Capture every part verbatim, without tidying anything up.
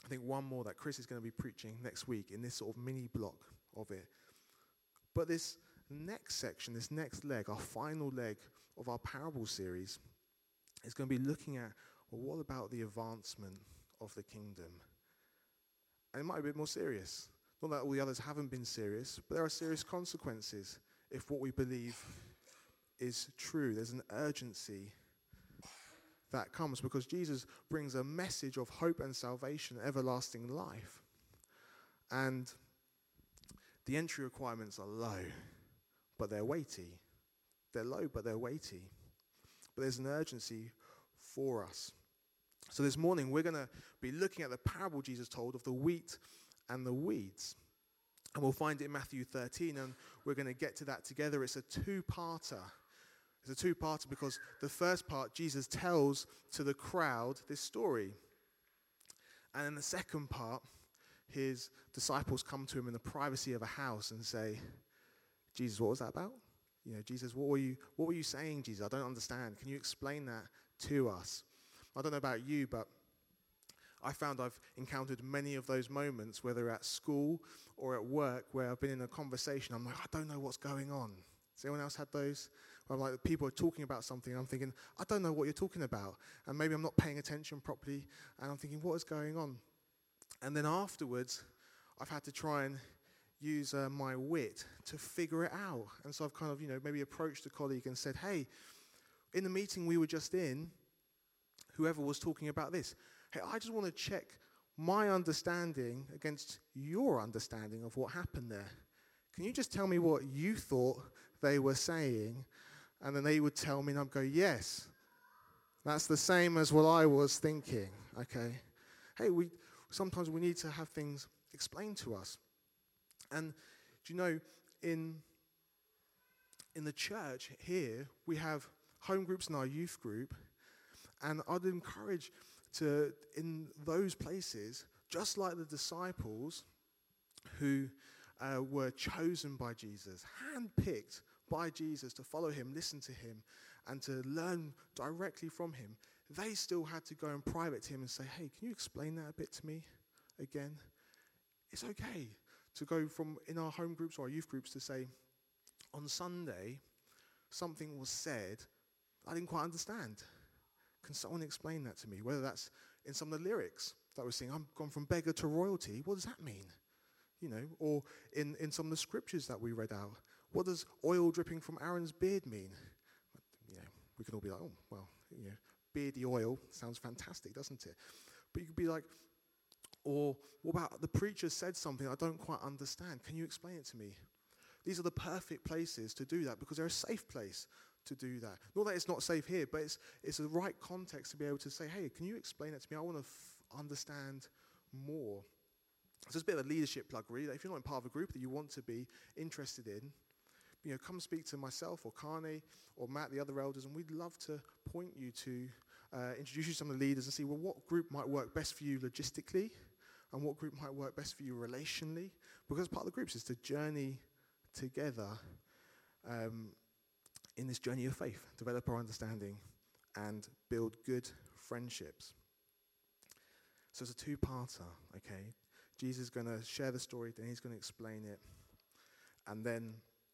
I think one more that Chris is going to be preaching next week in this sort of mini block of it. But this next section, this next leg, our final leg of our parable series, is going to be looking at, well, what about the advancement of the kingdom? And it might be a bit more serious. Not that all the others haven't been serious, but there are serious consequences if what we believe is true. There's an urgency that comes because Jesus brings a message of hope and salvation, everlasting life. And the entry requirements are low, but they're weighty. They're low, but they're weighty. But there's an urgency for us. So this morning, we're going to be looking at the parable Jesus told of the wheat and the weeds. And we'll find it in Matthew thirteen, and we're going to get to that together. It's a two-parter. It's a two-parter because the first part, Jesus tells to the crowd this story. And in the second part, his disciples come to him in the privacy of a house and say, Jesus, what was that about? You know, Jesus, what were you, what were you saying, Jesus? I don't understand. Can you explain that to us? I don't know about you, but I found I've encountered many of those moments, whether at school or at work, where I've been in a conversation. I'm like, I don't know what's going on. Has anyone else had those? Where I'm like, people are talking about something, and I'm thinking, I don't know what you're talking about. And maybe I'm not paying attention properly, and I'm thinking, what is going on? And then afterwards, I've had to try and use uh, my wit to figure it out. And so I've kind of, you know, maybe approached a colleague and said, hey, in the meeting we were just in, whoever was talking about this, hey, I just want to check my understanding against your understanding of what happened there. Can you just tell me what you thought they were saying? And then they would tell me, and I'd go, yes, that's the same as what I was thinking, okay? Hey, we sometimes we need to have things explained to us. And do you know, in, in the church here, we have home groups in our youth group, and I'd encourage to, in those places, just like the disciples who uh, were chosen by Jesus, handpicked by Jesus to follow him, listen to him, and to learn directly from him, they still had to go in private to him and say, hey, can you explain that a bit to me again? It's okay to go from, in our home groups or our youth groups, to say, on Sunday, something was said I didn't quite understand. Can someone explain that to me? Whether that's in some of the lyrics that we're singing, I'm gone from beggar to royalty. What does that mean? You know, or in, in some of the scriptures that we read out, what does oil dripping from Aaron's beard mean? You know, we can all be like, oh, well, you know, beardy oil sounds fantastic, doesn't it? But you could be like, or what about the preacher said something I don't quite understand? Can you explain it to me? These are the perfect places to do that because they're a safe place to do that. Not that it's not safe here, but it's it's the right context to be able to say, hey, can you explain it to me? I want to f- understand more. So it's a bit of a leadership plug, really. If you're not in part of a group that you want to be interested in, you know, come speak to myself or Carney or Matt, the other elders, and we'd love to point you to, uh, introduce you to some of the leaders and see, well, what group might work best for you logistically and what group might work best for you relationally. Because part of the groups is to journey together um, in this journey of faith, develop our understanding and build good friendships. So it's a two-parter, okay? Jesus is going to share the story, then he's going to explain it, and then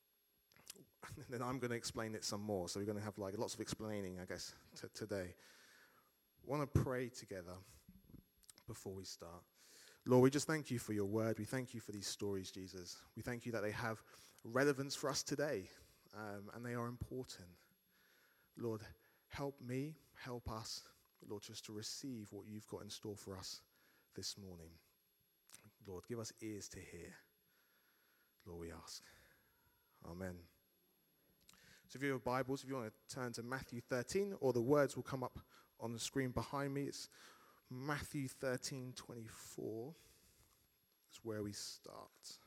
and then I'm going to explain it some more. So we're going to have like lots of explaining, I guess, t- today. I want to pray together before we start. Lord, we just thank you for your word. We thank you for these stories, Jesus. We thank you that they have relevance for us today, um, and they are important. Lord, help me, help us, Lord, just to receive what you've got in store for us this morning. Lord, give us ears to hear. Lord, we ask. Amen. So if you have Bibles, if you want to turn to Matthew thirteen, or the words will come up on the screen behind me. It's Matthew thirteen twenty-four. That's where we start.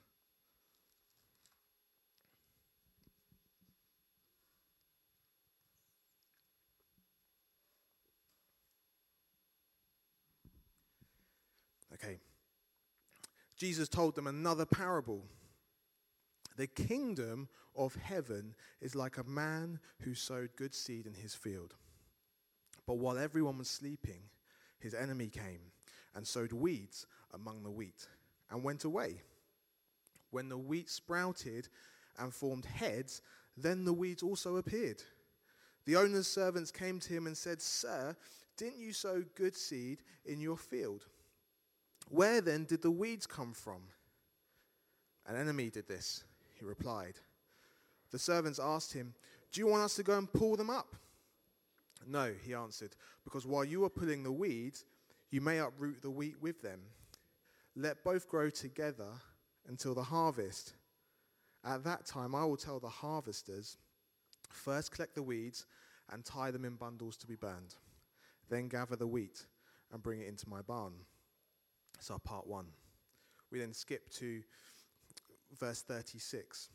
Okay. Jesus told them another parable. The kingdom of heaven is like a man who sowed good seed in his field. But while everyone was sleeping, his enemy came and sowed weeds among the wheat and went away. When the wheat sprouted and formed heads, then the weeds also appeared. The owner's servants came to him and said, "Sir, didn't you sow good seed in your field? Where then did the weeds come from?" "An enemy did this," he replied. The servants asked him, "Do you want us to go and pull them up?" "No," he answered, "because while you are pulling the weeds, you may uproot the wheat with them. Let both grow together until the harvest. At that time I will tell the harvesters, first collect the weeds and tie them in bundles to be burned. Then gather the wheat and bring it into my barn." That's our part one. We then skip to verse thirty-six.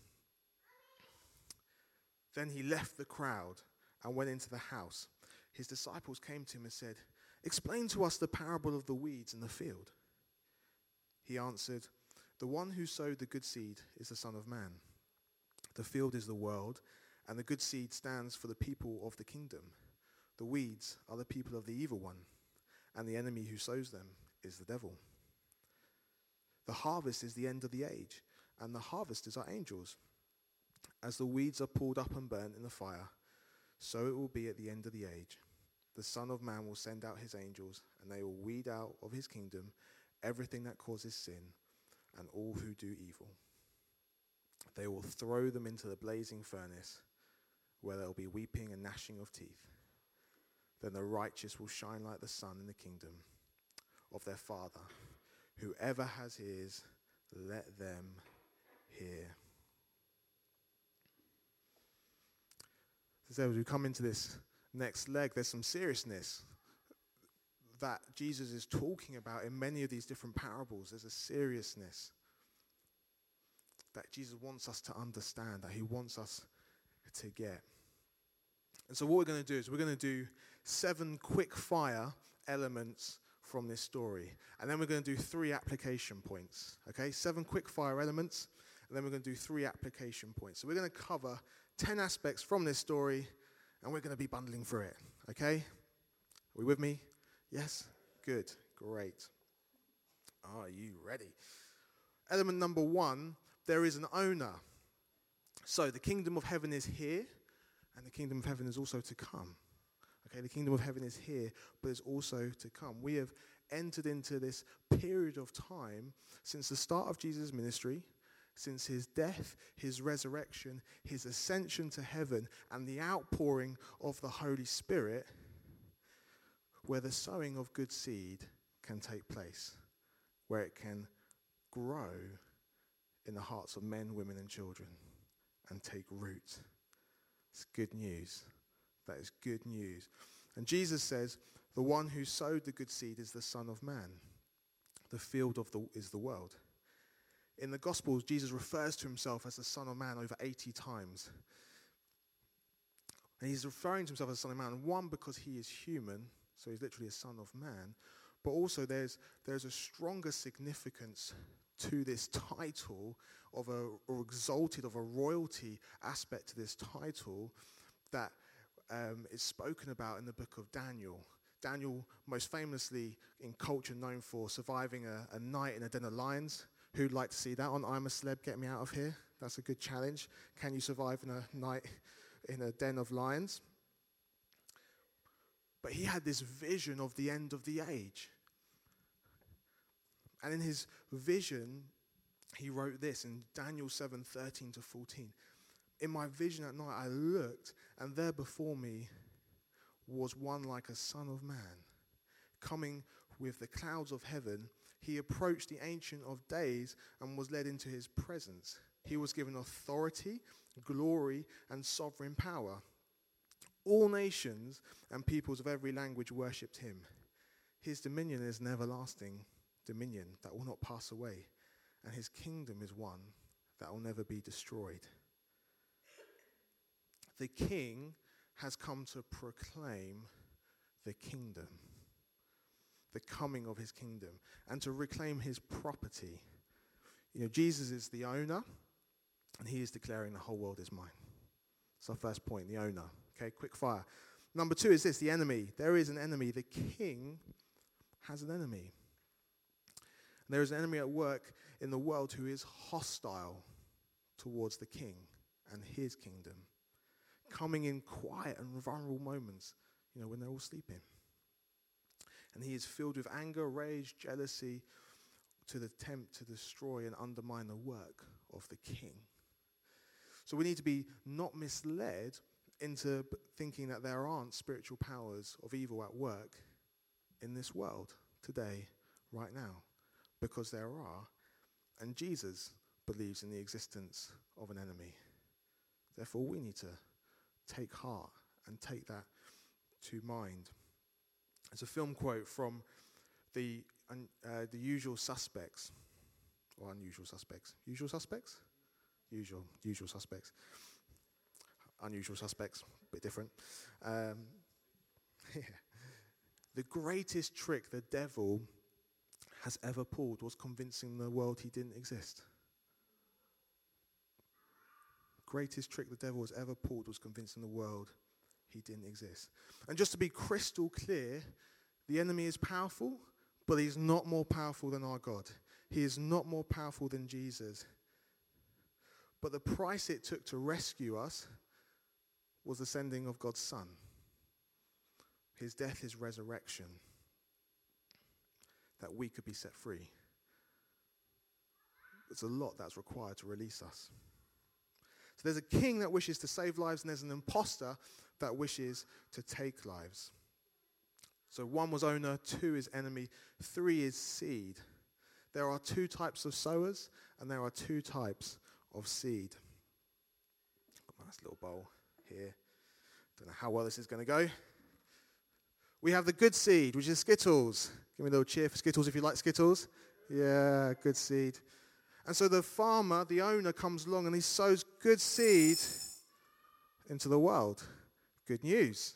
Then he left the crowd and went into the house. His disciples came to him and said, "Explain to us the parable of the weeds in the field." He answered, "The one who sowed the good seed is the Son of Man. The field is the world, and the good seed stands for the people of the kingdom. The weeds are the people of the evil one, and the enemy who sows them is the devil. The harvest is the end of the age, and the harvesters are angels. As the weeds are pulled up and burnt in the fire, so it will be at the end of the age. The Son of Man will send out his angels, and they will weed out of his kingdom everything that causes sin and all who do evil. They will throw them into the blazing furnace, where there will be weeping and gnashing of teeth. Then the righteous will shine like the sun in the kingdom of their Father. Whoever has ears, let them hear." So as we come into this next leg, there's some seriousness that Jesus is talking about in many of these different parables. There's a seriousness that Jesus wants us to understand, that he wants us to get. And so what we're going to do is we're going to do seven quick fire elements from this story. And then we're going to do three application points. Okay, seven quick fire elements, and then we're going to do three application points. So we're going to cover ten aspects from this story, and we're going to be bundling through it. Okay? Are we with me? Yes? Good. Great. Are you ready? Element number one, there is an owner. So the kingdom of heaven is here, and the kingdom of heaven is also to come. Okay, the kingdom of heaven is here, but it's also to come. We have entered into this period of time since the start of Jesus' ministry, since his death, his resurrection, his ascension to heaven, and the outpouring of the Holy Spirit, where the sowing of good seed can take place, where it can grow in the hearts of men, women, and children and take root. It's good news. That is good news. And Jesus says, the one who sowed the good seed is the Son of Man. The field of the is the world. In the Gospels, Jesus refers to himself as the Son of Man over eighty times. And he's referring to himself as the Son of Man, one, because he is human, so he's literally a Son of Man, but also there's there's a stronger significance to this title of a, or exalted, of a royalty aspect to this title that um, is spoken about in the book of Daniel. Daniel, most famously in culture known for surviving a, a night in a den of lions. Who'd like to see that on I'm a Celeb, Get Me Out of Here? That's a good challenge. Can you survive in a night in a den of lions? But he had this vision of the end of the age. And in his vision, he wrote this in Daniel seven, thirteen to fourteen. In my vision at night I looked, and there before me was one like a son of man, coming with the clouds of heaven. He approached the Ancient of Days and was led into his presence. He was given authority, glory, and sovereign power. All nations and peoples of every language worshipped him. His dominion is an everlasting dominion that will not pass away, and his kingdom is one that will never be destroyed. The king has come to proclaim the kingdom, the coming of his kingdom, and to reclaim his property. You know, Jesus is the owner, and he is declaring the whole world is mine. That's our first point, the owner. Okay, quick fire. Number two is this, the enemy. There is an enemy. The king has an enemy. There is an enemy at work in the world who is hostile towards the king and his kingdom, coming in quiet and vulnerable moments, you know, when they're all sleeping. And he is filled with anger, rage, jealousy, to the attempt to destroy and undermine the work of the king. So we need to be not misled into b- thinking that there aren't spiritual powers of evil at work in this world today, right now, because there are. And Jesus believes in the existence of an enemy. Therefore, we need to take heart and take that to mind. There's a film quote from the un, uh, the Usual Suspects, or Unusual Suspects. Usual Suspects? Usual, Usual Suspects. Unusual Suspects, a bit different. Um, yeah. The greatest trick the devil has ever pulled was convincing the world he didn't exist. Greatest trick the devil has ever pulled was convincing the world he didn't exist. And just to be crystal clear, the enemy is powerful, but he's not more powerful than our God. He is not more powerful than Jesus. But the price it took to rescue us was the sending of God's Son. His death, his resurrection, that we could be set free. There's a lot that's required to release us. So there's a king that wishes to save lives, and there's an imposter that wishes to take lives. So one was owner, two is enemy, three is seed. There are two types of sowers, and there are two types of seed. Got my nice little bowl here. Don't know how well this is going to go. We have the good seed, which is Skittles. Give me a little cheer for Skittles if you like Skittles. Yeah, good seed. And so the farmer, the owner, comes along and he sows good seed into the world. Good news.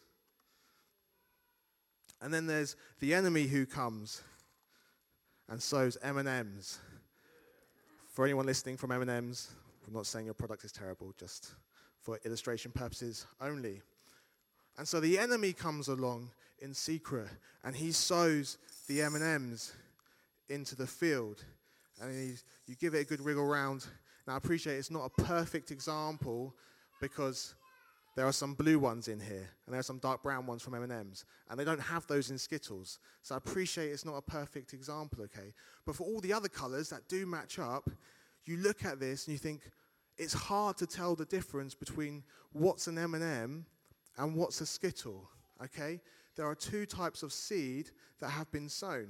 And then there's the enemy who comes and sows M and M's. For anyone listening from M and M's, I'm not saying your product is terrible, just for illustration purposes only. And so the enemy comes along in secret and he sows the M and M's into the field. And he, you give it a good wriggle round. Now, I appreciate it's not a perfect example because there are some blue ones in here and there are some dark brown ones from M and M's. And they don't have those in Skittles. So I appreciate it's not a perfect example, okay? But for all the other colours that do match up, you look at this and you think, it's hard to tell the difference between what's an M and M and what's a Skittle, okay? There are two types of seed that have been sown.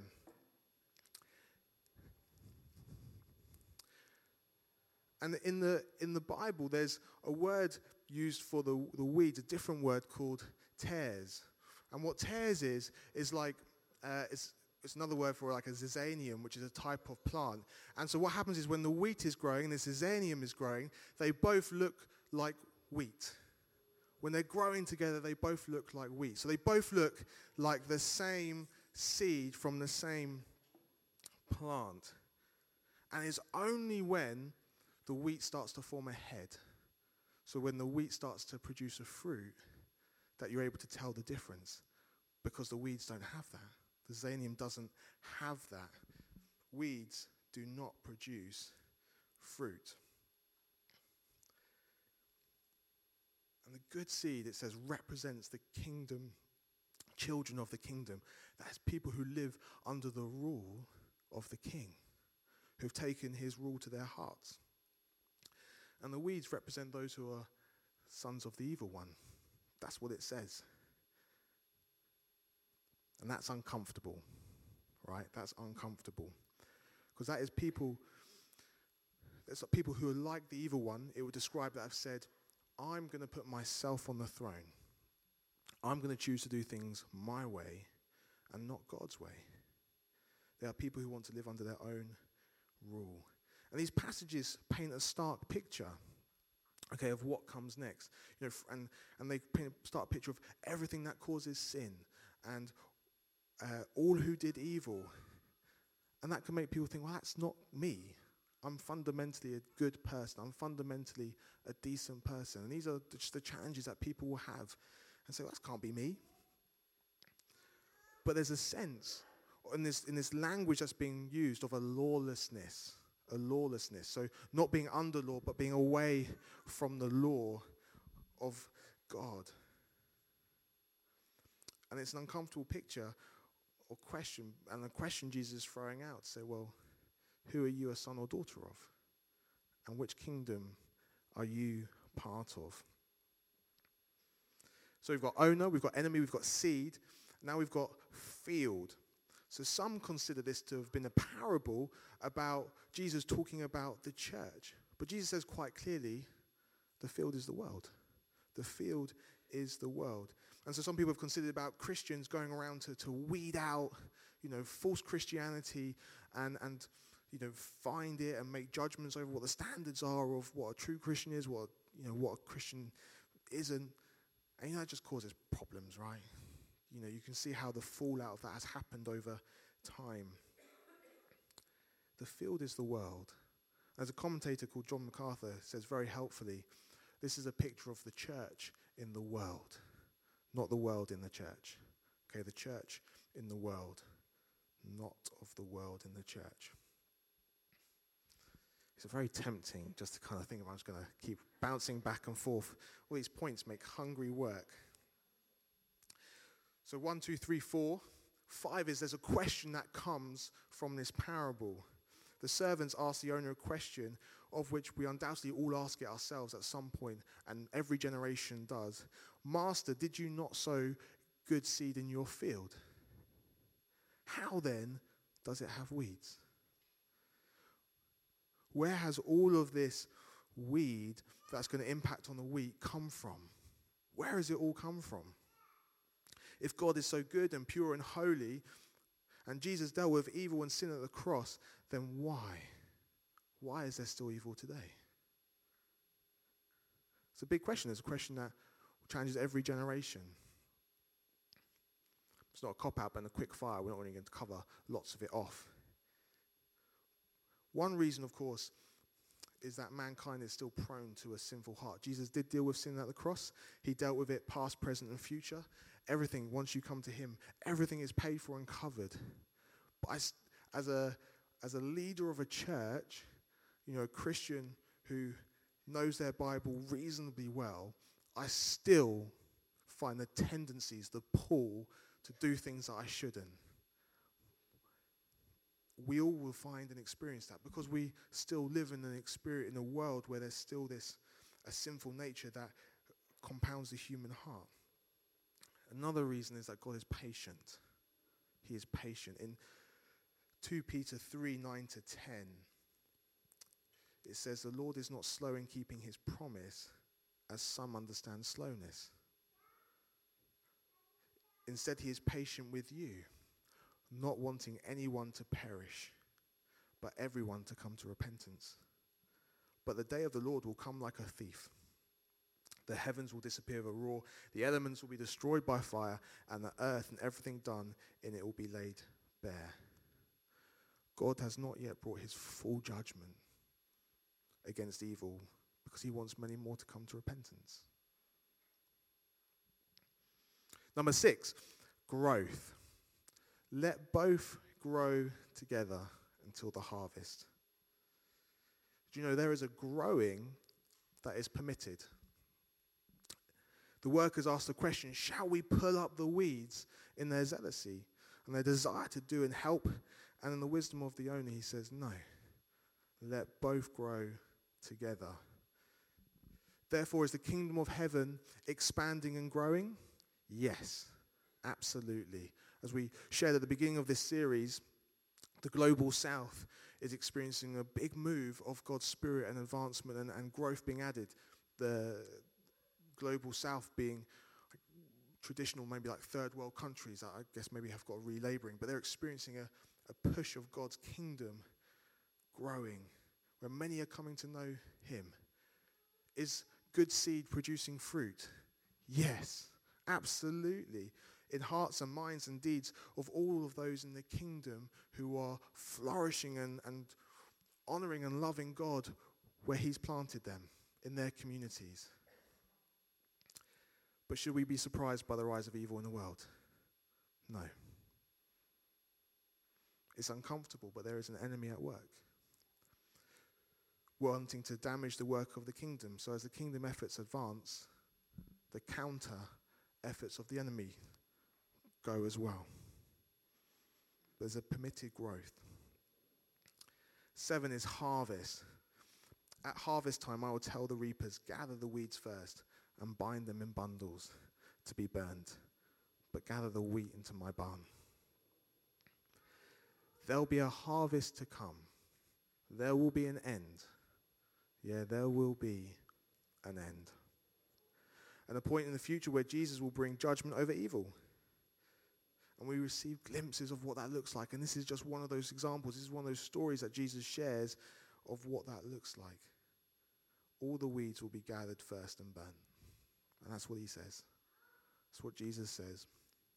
And in the in the Bible, there's a word used for the, the weeds, a different word called tares. And what tares is, is like, uh, it's, it's another word for like a zizanium, which is a type of plant. And so what happens is when the wheat is growing and the zizanium is growing, they both look like wheat. When they're growing together, they both look like wheat. So they both look like the same seed from the same plant. And it's only when the wheat starts to form a head, so when the wheat starts to produce a fruit, that you're able to tell the difference, because the weeds don't have that. The zizanium doesn't have that. Weeds do not produce fruit. And the good seed, it says, represents the kingdom, children of the kingdom. That's people who live under the rule of the king, who've taken his rule to their hearts. And the weeds represent those who are sons of the evil one. That's what it says. And that's uncomfortable, right? That's uncomfortable. Because that is people, there's people who are like the evil one. It would describe that have said, I'm going to put myself on the throne. I'm going to choose to do things my way and not God's way. There are people who want to live under their own rule. And these passages paint a stark picture, okay, of what comes next. You know, f- and, and they paint a stark picture of everything that causes sin and uh, all who did evil. And that can make people think, well, that's not me. I'm fundamentally a good person. I'm fundamentally a decent person. And these are just the challenges that people will have. And say, well, that can't be me. But there's a sense in this, in this language that's being used of a lawlessness, a lawlessness. So not being under law, but being away from the law of God. And it's an uncomfortable picture or question, and a question Jesus is throwing out. Say, well, who are you a son or daughter of? And which kingdom are you part of? So we've got owner, we've got enemy, we've got seed. Now we've got field. So some consider this to have been a parable about Jesus talking about the church. But Jesus says quite clearly, the field is the world. The field is the world. And so some people have considered about Christians going around to, to weed out, you know, false Christianity and, and, you know, find it and make judgments over what the standards are of what a true Christian is, what, you know, what a Christian isn't. And, you know, that just causes problems, right? You know, you can see how the fallout of that has happened over time. The field is the world. As a commentator called John MacArthur says very helpfully, this is a picture of the church in the world, not the world in the church. Okay, the church in the world, not of the world in the church. It's very tempting just to kind of think, I'm just going to keep bouncing back and forth. All these points make hungry work. So one, two, three, four. Five is there's a question that comes from this parable. The servants ask the owner a question of which we undoubtedly all ask it ourselves at some point, and every generation does. Master, did you not sow good seed in your field? How then does it have weeds? Where has all of this weed that's going to impact on the wheat come from? Where has it all come from? If God is so good and pure and holy, and Jesus dealt with evil and sin at the cross, then why? Why is there still evil today? It's a big question. It's a question that challenges every generation. It's not a cop-out and a quick fire. We're not really going to cover lots of it off. One reason, of course, is that mankind is still prone to a sinful heart. Jesus did deal with sin at the cross. He dealt with it past, present, and future. Everything, once you come to him, everything is paid for and covered. But I, as a as a leader of a church, you know, a Christian who knows their Bible reasonably well, I still find the tendencies, the pull to do things that I shouldn't. We all will find and experience that because we still live in an experience in a world where there's still this a sinful nature that compounds the human heart. Another reason is that God is patient. He is patient. In Second Peter three, nine to ten, it says, the Lord is not slow in keeping his promise, as some understand slowness. Instead, he is patient with you, not wanting anyone to perish, but everyone to come to repentance. But the day of the Lord will come like a thief. The heavens will disappear with a roar, the elements will be destroyed by fire, and the earth and everything done in it will be laid bare. God has not yet brought his full judgment against evil because he wants many more to come to repentance. Number six, growth. Let both grow together until the harvest. Do you know there is a growing that is permitted? The workers asked the question, shall we pull up the weeds in their zealousy and their desire to do and help? And in the wisdom of the owner, he says, no, let both grow together. Therefore, is the kingdom of heaven expanding and growing? Yes, absolutely. As we shared at the beginning of this series, the global south is experiencing a big move of God's spirit and advancement and, and growth being added. The global south being traditional, maybe like third world countries, I guess maybe have got relaboring, but they're experiencing a, a push of God's kingdom growing, where many are coming to know him. Is good seed producing fruit? Yes, absolutely. In hearts and minds and deeds of all of those in the kingdom who are flourishing and, and honoring and loving God where he's planted them in their communities. But should we be surprised by the rise of evil in the world? No. It's uncomfortable, but there is an enemy at work, wanting to damage the work of the kingdom. So as the kingdom efforts advance, the counter efforts of the enemy go as well. There's a permitted growth. Seven is harvest. At harvest time, I will tell the reapers, gather the weeds first and bind them in bundles to be burned, but gather the wheat into my barn. There'll be a harvest to come. There will be an end. Yeah, there will be an end. And a point in the future where Jesus will bring judgment over evil. And we receive glimpses of what that looks like. And this is just one of those examples. This is one of those stories that Jesus shares of what that looks like. All the weeds will be gathered first and burnt. And that's what he says. That's what Jesus says.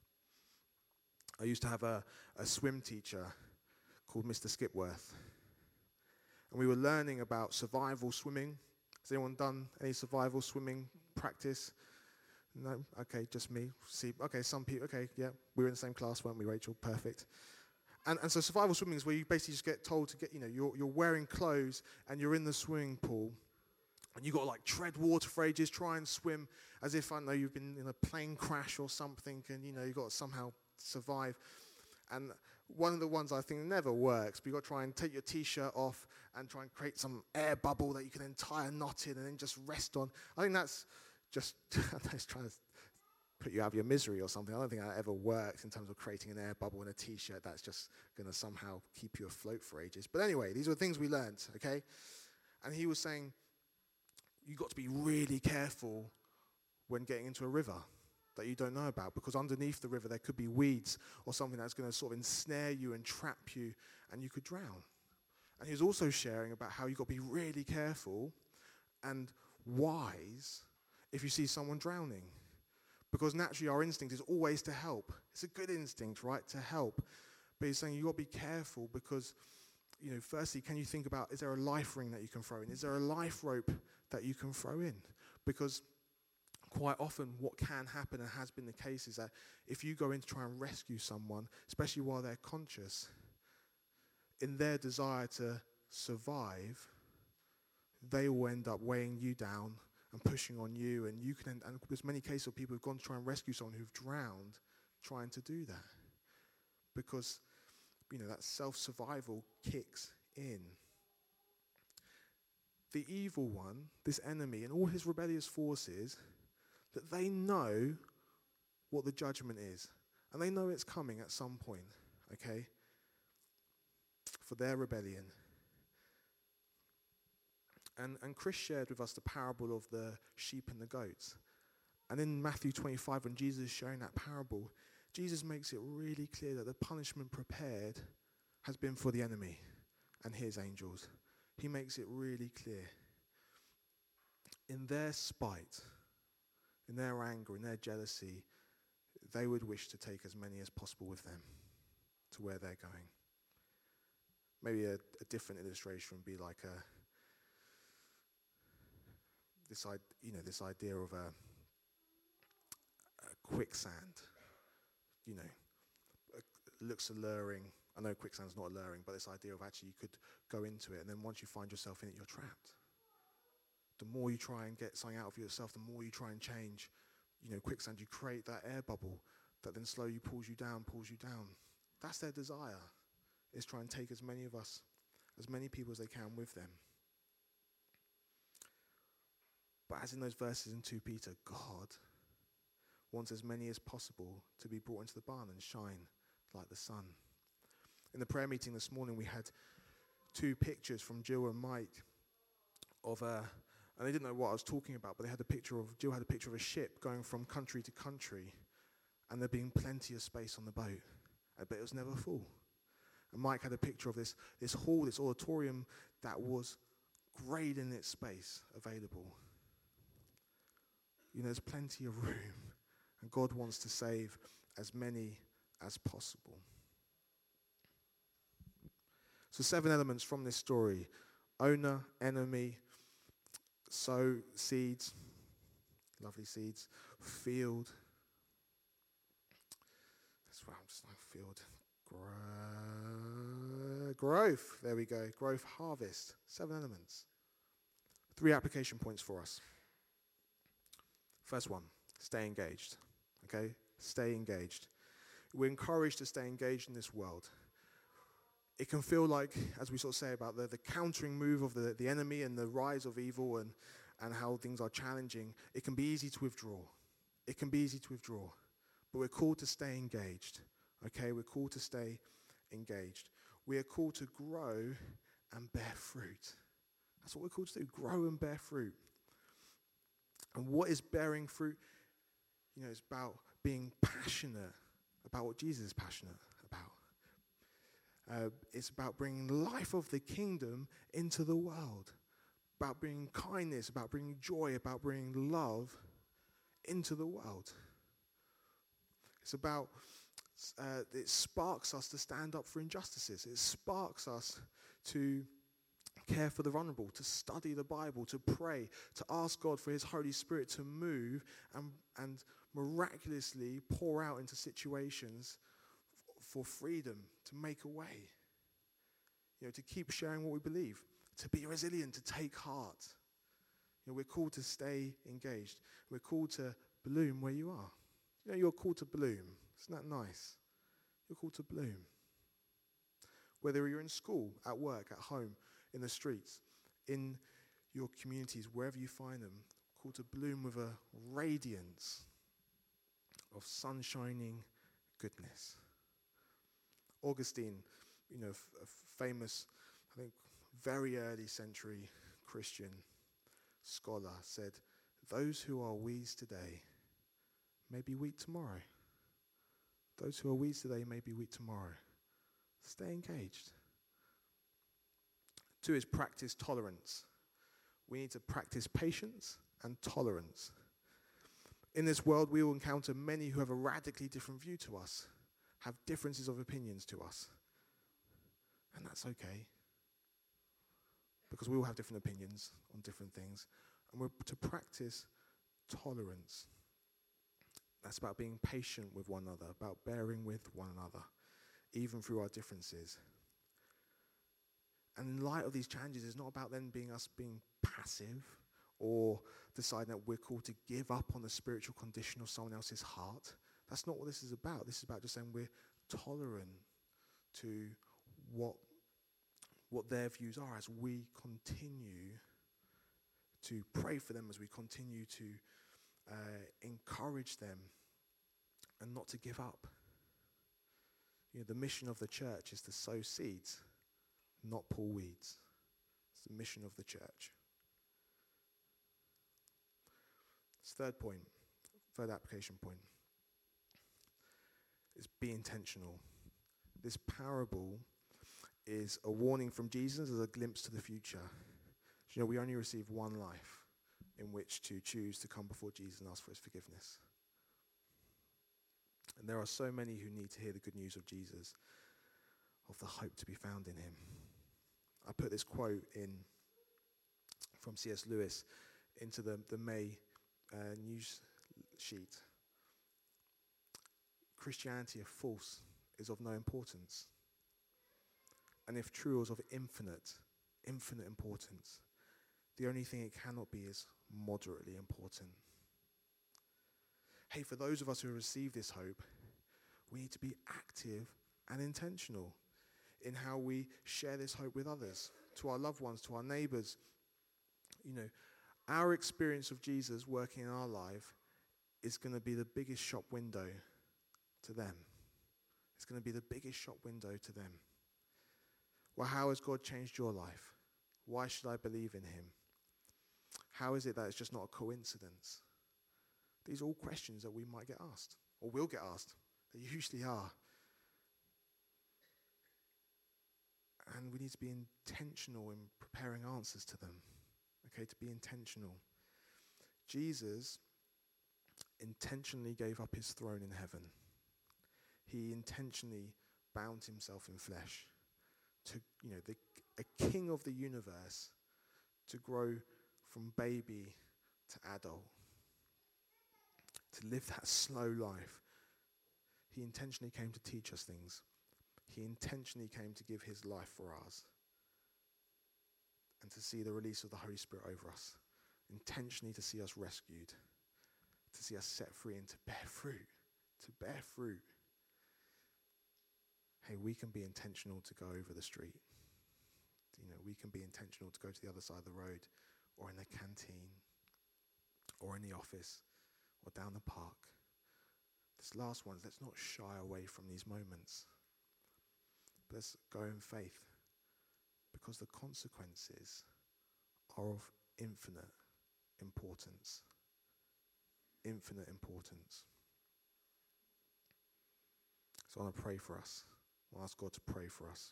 I used to have a, a swim teacher called Mister Skipworth. And we were learning about survival swimming. Has anyone done any survival swimming practice? No? Okay, just me. See, okay, some people, okay, yeah. We were in the same class, weren't we, Rachel? Perfect. And and so survival swimming is where you basically just get told to get, you know, you're you're wearing clothes and you're in the swimming pool. And you've got to like tread water for ages, try and swim as if, I don't know, you've been in a plane crash or something, and, you know, you've got to somehow survive. And one of the ones I think never works, but you've got to try and take your T-shirt off and try and create some air bubble that you can then tie a knot in and then just rest on. I think that's just, that's trying to put you out of your misery or something. I don't think that ever works in terms of creating an air bubble in a T-shirt that's just going to somehow keep you afloat for ages. But anyway, these are things we learned, okay? And he was saying, you've got to be really careful when getting into a river that you don't know about, because underneath the river there could be weeds or something that's going to sort of ensnare you and trap you, and you could drown. And he was also sharing about how you've got to be really careful and wise if you see someone drowning, because naturally our instinct is always to help. It's a good instinct, right, to help. But he's saying you've got to be careful because, you know, firstly, can you think about, is there a life ring that you can throw in? Is there a life rope that you can throw in? Because quite often what can happen, and has been the case, is that if you go in to try and rescue someone, especially while they're conscious, in their desire to survive, they will end up weighing you down and pushing on you, and you can, and there's many cases of people who've gone to try and rescue someone who've drowned trying to do that. Because, you know, that self-survival kicks in. The evil one, this enemy, and all his rebellious forces, that they know what the judgment is. And they know it's coming at some point, okay? For their rebellion. And, and Chris shared with us the parable of the sheep and the goats. And in Matthew twenty-five, when Jesus is sharing that parable, Jesus makes it really clear that the punishment prepared has been for the enemy and his angels. He makes it really clear. In their spite, in their anger, in their jealousy, they would wish to take as many as possible with them to where they're going. Maybe a, a different illustration would be like a this, you know, this idea of a, a quicksand. You know, it looks alluring. I know quicksand's not alluring, but this idea of actually you could go into it, and then once you find yourself in it, you're trapped. The more you try and get something out of yourself, the more you try and change. You know, quicksand, you create that air bubble that then slowly pulls you down, pulls you down. That's their desire, is try and take as many of us, as many people as they can with them. But as in those verses in Second Peter, God wants as many as possible to be brought into the barn and shine like the sun. In the prayer meeting this morning, we had two pictures from Jill and Mike of a, and they didn't know what I was talking about, but they had a picture of, Jill had a picture of a ship going from country to country, and there being plenty of space on the boat, but it was never full. And Mike had a picture of this, this hall, this auditorium that was great in its space available. You know, there's plenty of room, and God wants to save as many as possible. So seven elements from this story: owner, enemy, sow, seeds, lovely seeds, field. That's why I'm just like field. Grow. growth. There we go. Growth, harvest. Seven elements. Three application points for us. First one, stay engaged. Okay? Stay engaged. We're encouraged to stay engaged in this world. It can feel like, as we sort of say about the, the countering move of the, the enemy and the rise of evil and, and how things are challenging, it can be easy to withdraw. It can be easy to withdraw. But we're called to stay engaged. Okay? We're called to stay engaged. We are called to grow and bear fruit. That's what we're called to do, grow and bear fruit. And what is bearing fruit? You know, it's about being passionate about what Jesus is passionate about. Uh, it's about bringing life of the kingdom into the world. About bringing kindness, about bringing joy, about bringing love into the world. It's about, uh, it sparks us to stand up for injustices. It sparks us to care for the vulnerable, to study the Bible, to pray, to ask God for his Holy Spirit to move and, and miraculously pour out into situations f- for freedom, to make a way, you know, to keep sharing what we believe, to be resilient, to take heart. You know, we're called to stay engaged. We're called to bloom where you are. You know, you're called to bloom. Isn't that nice? You're called to bloom. Whether you're in school, at work, at home, in the streets, in your communities, wherever you find them, called to bloom with a radiance of sun-shining goodness. Augustine, you know, f- a famous, I think, very early century Christian scholar, said, "Those who are weeds today may be wheat tomorrow. Those who are weeds today may be wheat tomorrow." Stay engaged. Two is practice tolerance. We need to practice patience and tolerance. In this world, we will encounter many who have a radically different view to us, have differences of opinions to us. And that's okay. Because we all have different opinions on different things. And we're to practice tolerance. That's about being patient with one another, about bearing with one another, even through our differences. And in light of these challenges, it's not about then being us being passive or deciding that we're called to give up on the spiritual condition of someone else's heart. That's not what this is about. This is about just saying we're tolerant to what, what their views are as we continue to pray for them, as we continue to uh, encourage them and not to give up. You know, the mission of the church is to sow seeds, not pull weeds. It's the mission of the church. This third point, third application point, is be intentional. This parable is a warning from Jesus as a glimpse to the future. You know, we only receive one life in which to choose to come before Jesus and ask for his forgiveness. And there are so many who need to hear the good news of Jesus, of the hope to be found in him. I put this quote in from C S Lewis into the, the May uh, news sheet. Christianity, if false, is of no importance. And if true, is of infinite, infinite importance. The only thing it cannot be is moderately important. Hey, for those of us who receive this hope, we need to be active and intentional in how we share this hope with others, to our loved ones, to our neighbors. You know, our experience of Jesus working in our life is going to be the biggest shop window to them. It's going to be the biggest shop window to them. Well, how has God changed your life? Why should I believe in him? How is it that it's just not a coincidence? These are all questions that we might get asked, or will get asked. They usually are. And we need to be intentional in preparing answers to them. Okay, to be intentional. Jesus intentionally gave up his throne in heaven. He intentionally bound himself in flesh to, you know, the, a king of the universe to grow from baby to adult, to live that slow life. He intentionally came to teach us things. he intentionally came to give his life for ours and to see the release of the Holy Spirit over us, intentionally to see us rescued, to see us set free and to bear fruit, to bear fruit. Hey, we can be intentional to go over the street. You know, we can be intentional to go to the other side of the road, or in the canteen, or in the office, or down the park. This last one, let's not shy away from these moments. But let's go in faith, because the consequences are of infinite importance. Infinite importance. So I want to pray for us. I want to ask God to pray for us.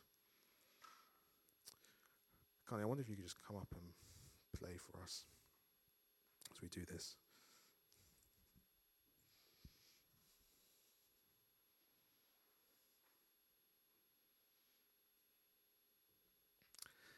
Connie, I wonder if you could just come up and play for us as we do this.